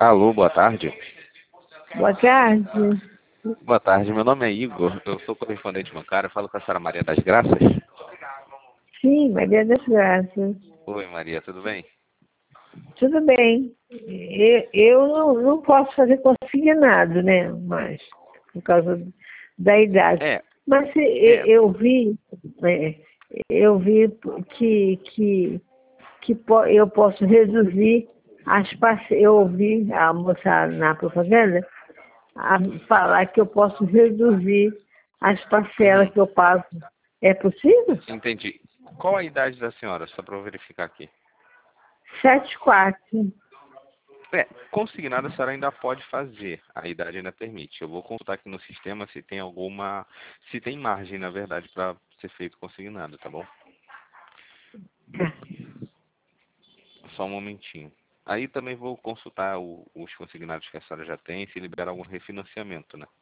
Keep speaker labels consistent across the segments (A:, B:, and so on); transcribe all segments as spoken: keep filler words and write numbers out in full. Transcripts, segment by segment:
A: Alô, boa tarde.
B: Boa tarde.
A: Boa tarde, meu nome é Igor, eu sou correspondente bancário, falo com a senhora Maria das Graças.
B: Sim, Maria das Graças.
A: Oi, Maria, tudo bem?
B: Tudo bem. Eu, eu não, não posso fazer consignado, né? Mas, por causa da idade.
A: É,
B: Mas se-
A: é,
B: eu vi, é, eu vi que, que, que po- eu posso reduzir as parcelas. Eu ouvi a moça na propaganda a falar que eu posso reduzir as parcelas
A: uhum,
B: que eu pago. É possível?
A: entendi. Qual a idade da senhora, só para eu verificar aqui?
B: Sete quatro.
A: É, consignado a senhora ainda pode fazer, a idade ainda permite. Eu vou consultar aqui no sistema se tem alguma, se tem margem, na verdade, para ser feito consignado, tá bom? Só um momentinho. Aí também vou consultar o- os consignados que a senhora já tem, se libera algum refinanciamento, né?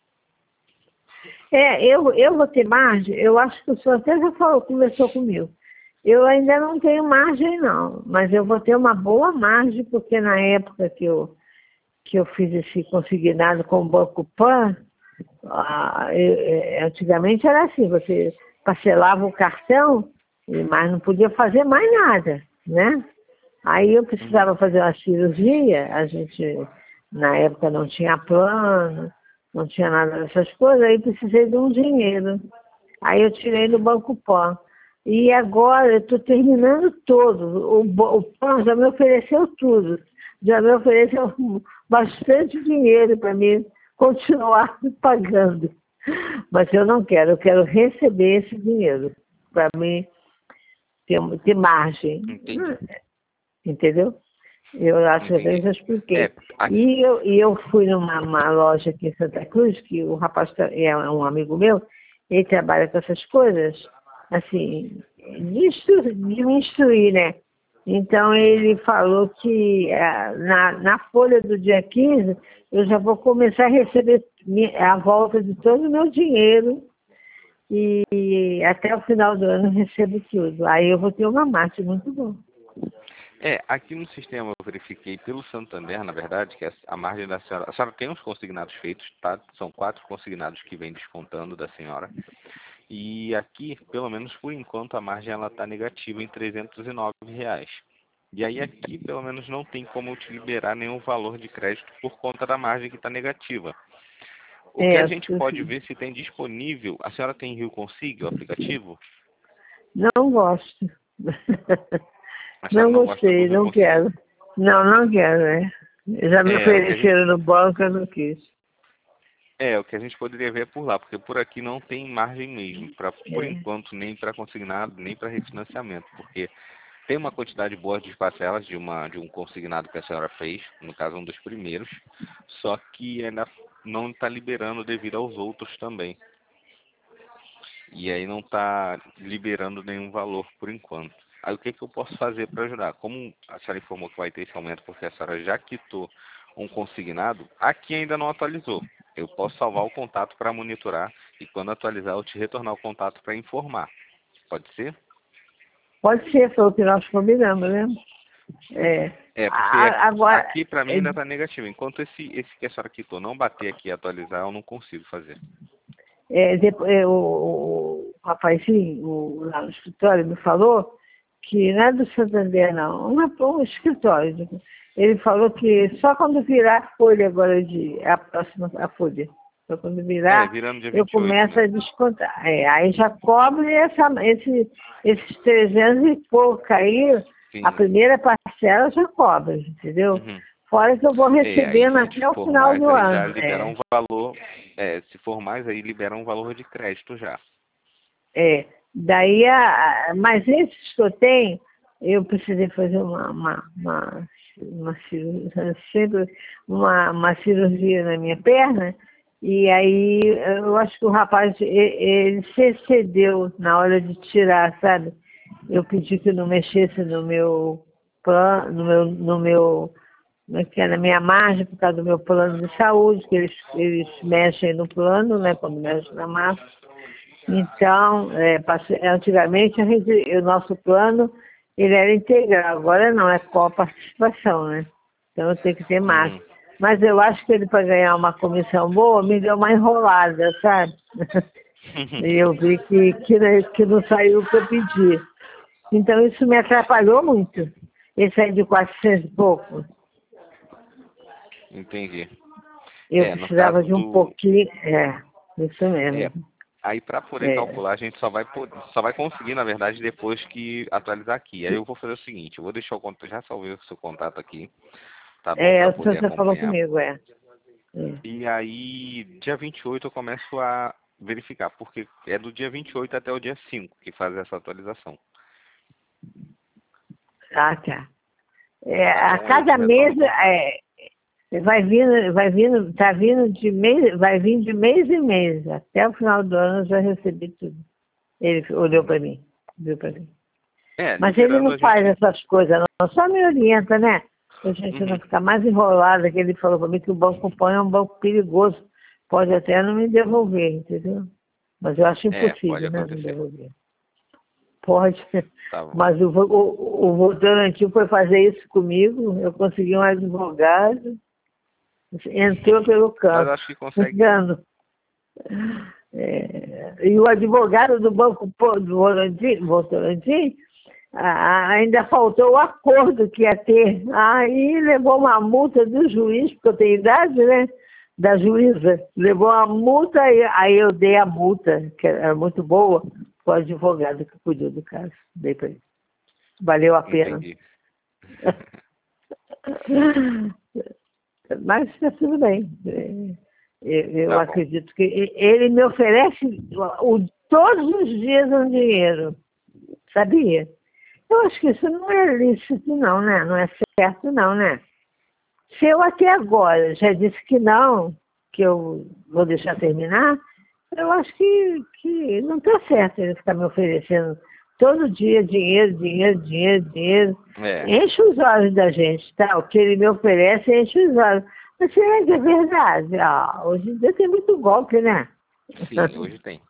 B: É, eu, eu vou ter margem, eu acho que o senhor até já falou, conversou comigo. Eu ainda não tenho margem não, mas eu vou ter uma boa margem, porque na época que eu, que eu fiz esse consignado com o Banco Pan, ah, eu- eu- antigamente era assim, você parcelava o cartão, mas não podia fazer mais nada, né? Aí eu
A: Uhum.
B: precisava fazer uma cirurgia, a gente na época não tinha plano, não tinha nada dessas coisas, aí precisei de um dinheiro. Aí eu tirei do Banco Pan. E agora eu estou terminando todo. O, Bo- o Pan já me ofereceu tudo. Já me ofereceu bastante dinheiro para mim continuar pagando. Mas eu não quero, eu quero receber esse dinheiro para mim ter, ter margem.
A: Entendi,
B: Entendeu? Eu acho que eu
A: entendi.
B: já expliquei.
A: É, aqui,
B: E eu, e eu fui numa uma loja aqui em Santa Cruz, que o rapaz tra- é um amigo meu, ele trabalha com essas coisas, assim, de, instru, de me instruir, né? Então
A: uhum.
B: ele falou que ah, na, na folha do dia quinze eu já vou começar a receber mi- a volta de todo o meu dinheiro e até o final do ano eu recebo tudo. Aí eu vou ter uma marcha muito boa.
A: É, aqui no sistema eu verifiquei pelo Santander, na verdade, que a margem da senhora... A senhora tem os consignados feitos, tá? São quatro consignados que vem descontando da senhora. E aqui, pelo menos por enquanto, a margem ela está negativa em trezentos e nove reais. E aí aqui, pelo menos, não tem como eu te liberar nenhum valor de crédito por conta da margem que está negativa. O que a
B: É,
A: gente pode ver se tem disponível... A senhora tem Rio Consigo, o aplicativo?
B: não gosto.
A: A senhora
B: Não
A: não gosta do
B: gostei,
A: Rio
B: não
A: Consigo?
B: quero. Não, não quero, né? Já me
A: É, o que a gente
B: ofereceram no banco, eu não quis.
A: É, o que a gente poderia ver é por lá, porque por aqui não tem margem mesmo, pra, por
B: É,
A: enquanto, nem para consignado, nem para refinanciamento, porque tem uma quantidade boa de parcelas de, uma, de um consignado que a senhora fez, no caso um dos primeiros, só que ainda não está liberando devido aos outros também. E aí não está liberando nenhum valor por enquanto. Aí o que, que eu posso fazer para ajudar? Como a senhora informou que vai ter esse aumento porque a senhora já quitou um consignado, aqui ainda não atualizou. Eu posso salvar o contato para monitorar e quando atualizar eu te retornar o contato para informar. Pode ser?
B: pode ser, foi o que nós combinamos, né? É,
A: É, porque
B: a-
A: aqui,
B: agora,
A: aqui para mim
B: é,
A: ainda está negativo. Enquanto esse, esse que a senhora quitou não bater aqui e atualizar, eu não consigo fazer.
B: é, depois, é, o, o rapazinho o, lá no escritório me falou que não é do Santander, não, um, um escritório. Ele falou que só quando virar a folha agora de a próxima a folha, só quando
A: É,
B: virar,
A: virando dia
B: eu
A: vinte e oito,
B: começo
A: né?
B: a descontar. É, aí já cobre essa, esse, esses trezentos e pouco aí, a
A: Sim.
B: primeira parcela já cobre, entendeu?
A: Uhum.
B: Fora que eu vou
A: É, aí
B: recebendo
A: se
B: até o
A: for
B: final
A: mais
B: do
A: aí já
B: ano.
A: libera
B: É.
A: um valor, é, se for mais aí libera um valor de crédito já.
B: É, daí, a, a- mas esses que eu tenho, eu precisei fazer uma, uma, uma, uma, cirurgia, sempre uma, uma cirurgia na minha perna, e aí eu acho que o rapaz, e- ele se excedeu na hora de tirar, sabe? Eu pedi que não mexesse no meu plano, no meu, no meu, como é que é, na minha margem, por causa do meu plano de saúde, que eles, eles mexem no plano, né, quando mexem na massa. Então, é, passe- antigamente a gente, o nosso plano ele era integral, agora não, é coparticipação, né? Então eu tenho que ter
A: Uhum.
B: margem. Mas eu acho que ele, para ganhar uma comissão boa, me deu uma enrolada, sabe? E eu vi que, que, que não saiu o que eu pedi. Então isso me atrapalhou muito. Esse aí de quatrocentos e pouco.
A: Entendi.
B: Eu
A: É, no
B: precisava
A: caso
B: de um
A: do...
B: pouquinho. É, isso
A: É,
B: mesmo.
A: aí para poder
B: É.
A: calcular, a gente só vai, pod- só vai conseguir, na verdade, depois que atualizar aqui. Aí eu vou fazer o seguinte, eu vou deixar o contato, já salvei o seu contato aqui, tá bom?
B: É,
A: Para
B: o senhor
A: poder
B: já falou
A: acompanhar.
B: comigo, é. É.
A: E aí, dia vinte e oito eu começo a verificar, porque é do dia vinte e oito até o dia cinco que faz essa atualização.
B: Ah, tá. É,
A: Tá
B: a
A: bom? Aí eu te
B: cada
A: retorno
B: mês
A: o contato.
B: é, vai vindo, vai vindo, tá vindo de mês, vai vir de mês em mês. Até o final do ano eu já recebi tudo. Ele olhou para mim, viu para mim.
A: É,
B: Mas ele
A: liberando
B: não
A: a
B: faz
A: gente...
B: essas coisas, não. Só me orienta, né? Pra gente não
A: Uhum.
B: ficar mais enrolada, que ele falou para mim que o Banco Pan é um banco perigoso. Pode até não me devolver, entendeu? Mas eu acho
A: É, pode
B: impossível, né? Não
A: acontecer.
B: devolver. Pode.
A: Tá bom.
B: Mas o, o, o Votorantim foi fazer isso comigo. Eu consegui um advogado. Entrou pelo
A: Mas
B: canto.
A: acho que consegue sim.
B: Engano. É, e o advogado do Banco Pan- do Votorantim, Votorantim ah, ainda faltou o acordo que ia ter. Aí levou uma multa do juiz, porque eu tenho idade, né? Da juíza. Levou uma multa, e aí eu dei a multa, que era muito boa, para o advogado que cuidou do caso. Dei para ele. Valeu a pena.
A: Entendi.
B: Mas está tudo bem. Eu, eu
A: Tá bom.
B: acredito que ele me oferece o, todos os dias um dinheiro. Sabia? Eu acho que isso não é lícito, não, né? Não é certo, não, né? Se eu até agora já disse que não, que eu vou deixar terminar, eu acho que, que não está certo ele ficar me oferecendo todo dia dinheiro, dinheiro, dinheiro, dinheiro.
A: É.
B: Enche os olhos da gente, tá? O que ele me oferece enche os olhos. Mas será que é verdade? Ah, hoje em dia tem muito golpe, né?
A: Sim, hoje tem.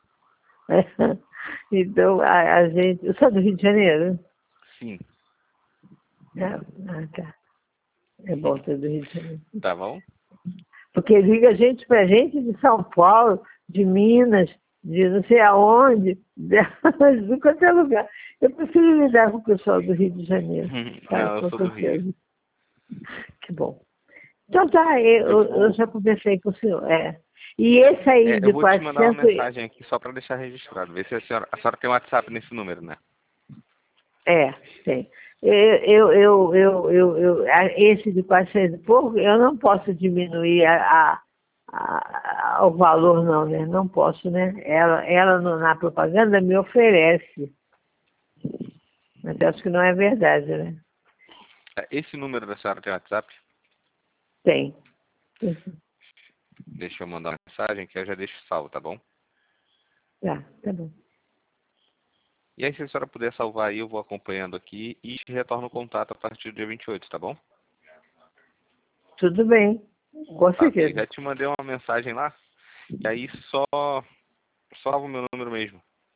B: Então, a, a gente... Eu sou do Rio de Janeiro?
A: Sim.
B: Ah, ah, tá. É bom ser do Rio de Janeiro.
A: Tá bom?
B: Porque liga gente pra gente de São Paulo, de Minas, de não sei aonde, de qualquer lugar. Eu prefiro lidar com o pessoal do Rio de Janeiro, tá?
A: Não, eu
B: Com
A: sou do Rio.
B: certeza. Que bom. Então tá,
A: Eu
B: eu,
A: vou...
B: eu já conversei com o senhor. É. E esse aí
A: É, eu
B: de
A: vou te mandar uma
B: quatrocentos...
A: mensagem aqui só para deixar registrado. Ver se a senhora, a senhora tem um WhatsApp nesse número, né?
B: É, tem. Eu, eu, eu, eu, eu, a- esse de quatrocentos e pouco, eu não posso diminuir a, a, a- a- o valor, não, né? Não posso, né? Ela, ela no- na propaganda me oferece. Mas eu acho que não é verdade, né?
A: Esse número da senhora tem WhatsApp?
B: Tem.
A: Deixa eu mandar uma mensagem que eu já deixo salvo, tá bom?
B: Tá, tá bom.
A: E aí, se a senhora puder salvar aí, eu vou acompanhando aqui e te retorno o contato a partir do dia vinte e oito, tá bom?
B: Tudo bem. Com
A: Tá, ok.
B: certeza.
A: Já te mandei uma mensagem lá, e aí só, só salva o meu número mesmo.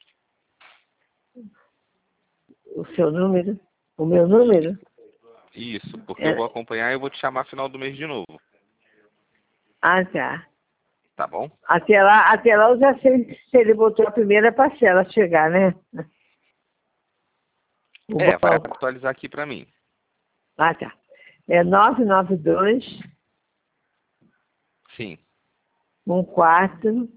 B: O seu número, o meu número.
A: Isso, porque eu vou
B: É...
A: acompanhar e eu vou te chamar final do mês de novo,
B: Ah, tá.
A: tá bom?
B: Até lá, até lá eu já sei se ele botou a primeira parcela chegar, né? O
A: É, vai
B: banco.
A: atualizar aqui pra mim.
B: Ah, tá. É nove nove dois,
A: Sim.
B: um quatro,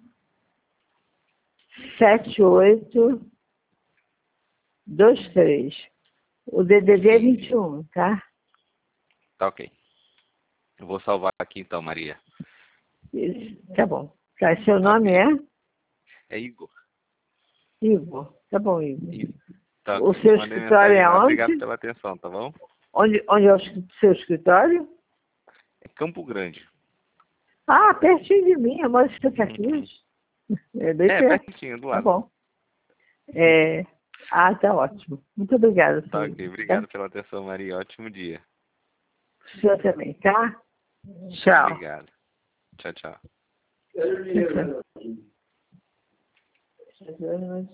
B: sete oito, dois três. O D D D é
A: Sim,
B: vinte
A: sim.
B: e um, tá?
A: Tá ok. Eu vou salvar aqui então, Maria.
B: Isso. Tá bom. Tá, seu
A: Tá
B: nome é?
A: ok. É Igor.
B: Igor. Tá bom, Igor.
A: Isso. Tá
B: O
A: ok.
B: seu
A: Mandei
B: escritório
A: mensagem
B: é
A: lá. Obrigado
B: onde?
A: pela atenção, tá bom?
B: Onde, onde é o seu escritório?
A: É Campo Grande.
B: Ah, pertinho de mim, eu moro em Santa Cruz. É bem
A: É,
B: perto.
A: pertinho, do
B: Tá
A: lado.
B: bom. É... Ah, tá ótimo. Muito obrigada,
A: Tá
B: senhor.
A: ok.
B: Tá?
A: Obrigado pela atenção, Maria. Ótimo dia.
B: O senhor também, tá? Tchau.
A: Obrigado. Tchau, tchau.
B: Tchau, tchau.